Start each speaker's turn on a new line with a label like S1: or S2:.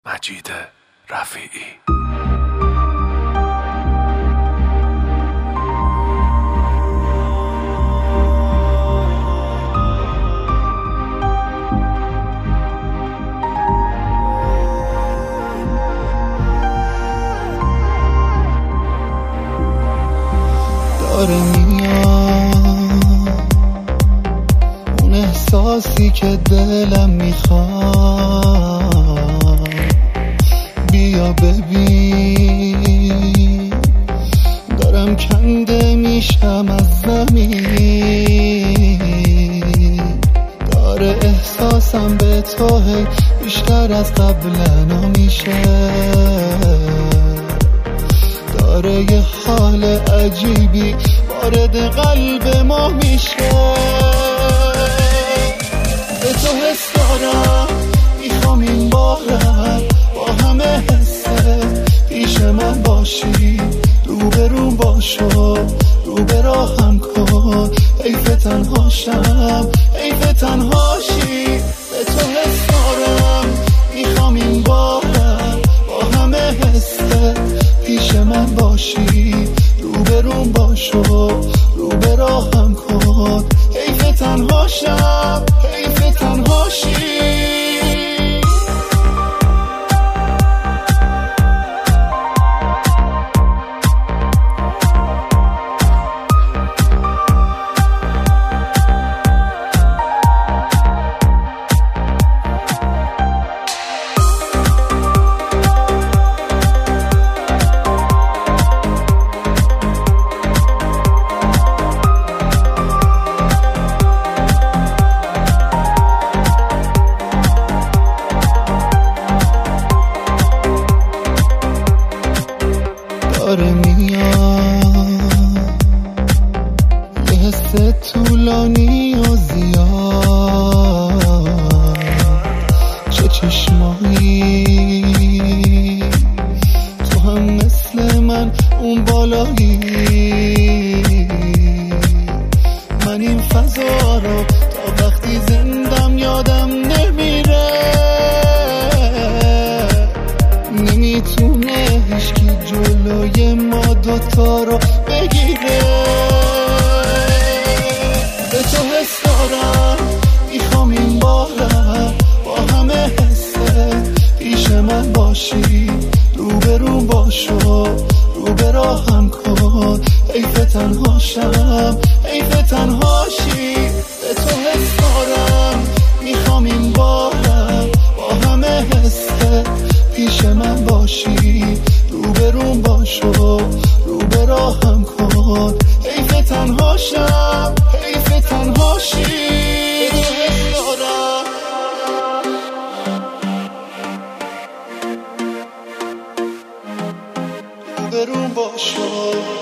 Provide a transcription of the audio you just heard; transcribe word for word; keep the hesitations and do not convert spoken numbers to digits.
S1: مجید رفیعی.
S2: داره میاد اون احساسی که دلم میخواد، بیا ببین دارم کنده میشم از زمین. داره احساسم به تو بیشتر از قبلا میشه، داره یه حال عجیبی وارد قلب ما میشه. به تو حس دارم میخوام این بارم با همه حسه پیش من باشی، روبروم باشو روبه راهم کن، حیف تنهاشم حیف تنهاشی. به تو حس دارم میخوام این بارم با همه حسه پیش من باشی، روبروم باشو روبه راهم کن، حیف تنهاشم حیف تنهاشی. داره میاد یه حس طولانی و زیاد، چه چشمایی تو هم مثل من اون بالایی. من این فضا رو تا وقتی زندم یادم نمیره، نمیتونه هیچکی جلوی ما دوتا رو بگیره. به تو حس دارم میخوام این بارم با همه حسه پیش من باشی، روبروم باشو روبه راهم کن، حیف تنهاشم حیف تنهاشی. به تو حس دارم میخوام این بارم با همه حسه پیش من باشی، روبروم باشو روبه راهم کن، حیف تنهاشم حیف تنهاشی. روبروم باشو